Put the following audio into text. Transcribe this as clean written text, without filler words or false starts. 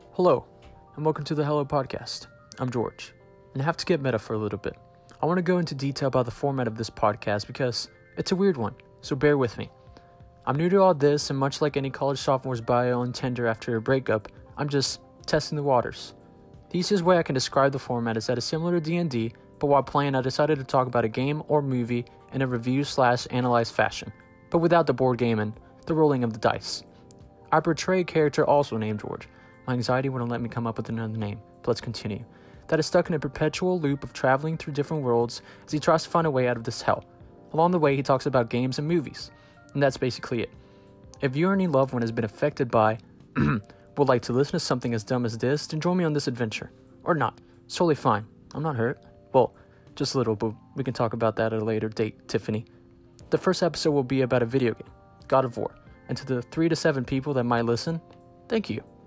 Hello, and welcome to the Hello Podcast. I'm George, and I have to get meta for a little bit. I want to go into detail about the format of this podcast because it's a weird one, so bear with me. I'm new to all this, and much like any college sophomore's bio on Tinder after a breakup, I'm just testing the waters. The easiest way I can describe the format is that it's similar to D&D, but while playing I decided to talk about a game or movie in a review/analyze fashion, but without the board game and the rolling of the dice. I portray a character also named George. My anxiety wouldn't let me come up with another name, but let's continue. That is stuck in a perpetual loop of traveling through different worlds as he tries to find a way out of this hell. Along the way, he talks about games and movies, and that's basically it. If you or any loved one has been affected by, would like to listen to something as dumb as this, then join me on this adventure. Or not. It's totally fine. I'm not hurt. Well, just a little, but we can talk about that at a later date, Tiffany. The first episode will be about a video game, God of War, and to the 3 to 7 people that might listen, thank you.